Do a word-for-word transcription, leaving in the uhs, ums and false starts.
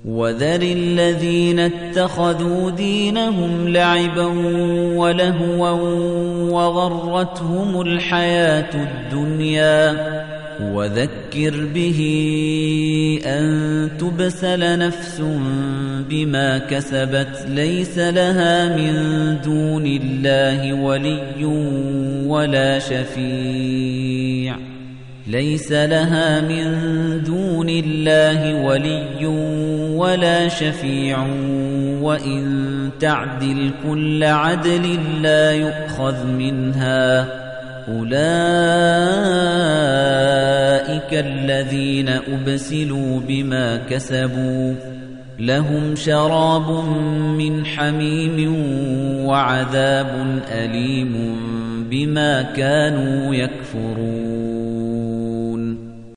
وَذَرِ الَّذِينَ اتَّخَذُوا دِينَهُمْ لَعِبًا وَلَهْوًا وَغَرَّتْهُمُ الْحَيَاةُ الدُّنْيَا وَذَكِّرْ بِهِ أَن تُبْسَلَ نَفْسٌ بِمَا كَسَبَتْ لَيْسَ لَهَا مِن دُونِ اللَّهِ وَلِيٌّ وَلَا شَفِيعٌ لَيْسَ لَهَا مِن دُونِ اللَّهِ وَلِيٌّ وَلَا شَفِيعٌ وَإِن تَعْدِلْ كُلَّ عَدْلٍ لَّا يُؤْخَذْ مِنْهَا أُولَئِكَ الَّذِينَ أُبْسِلُوا بِمَا كَسَبُوا لَهُمْ شَرَابٌ مِّنْ حَمِيمٍ وَعَذَابٌ أَلِيمٌ بِمَا كَانُوا يَكْفُرُونَ